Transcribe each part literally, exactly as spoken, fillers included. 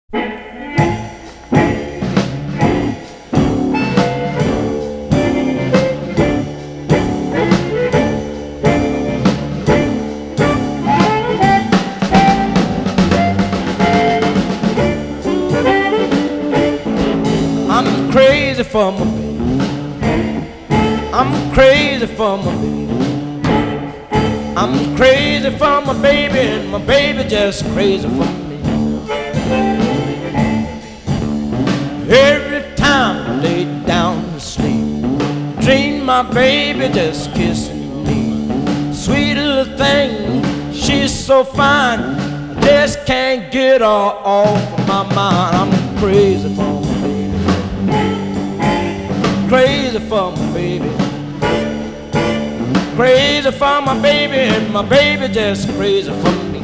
I'm crazy for my baby. I'm crazy for my baby. I'm crazy for my baby, and my baby just crazy for me. Every time I lay down to sleep, dream my baby just kissing me. Sweet little thing, she's so fine, I just can't get her off my mind. I'm crazy for my baby, crazy for my baby, crazy for my baby, and my baby just crazy for me.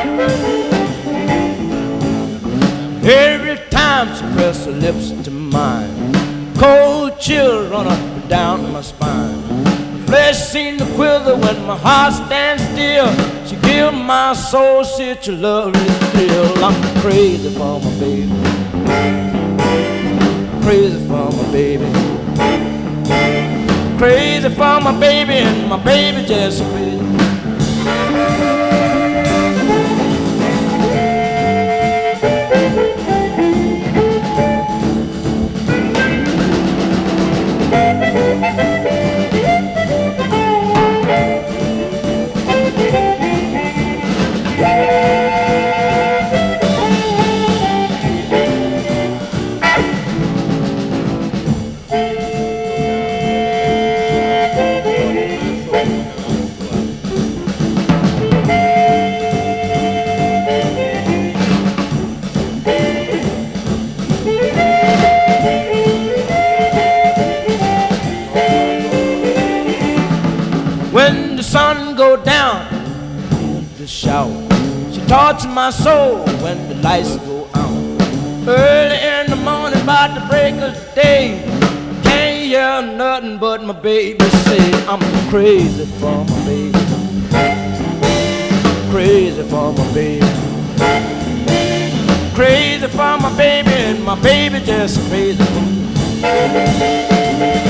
Every time she presses her lips to mine, cold chill run up and down my spine. Flesh seems to quiver when my heart stands still. She gives my soul such a lovely thrill. I'm crazy for my baby, crazy for my baby, crazy for my baby, and my baby just crazy. When the sun go down in the shower, she tortures my soul when the lights go out. Early in the morning, about the break of day, can't hear nothing but my baby say, I'm crazy for my baby, crazy for my baby, crazy for my baby, and my baby just crazy for me.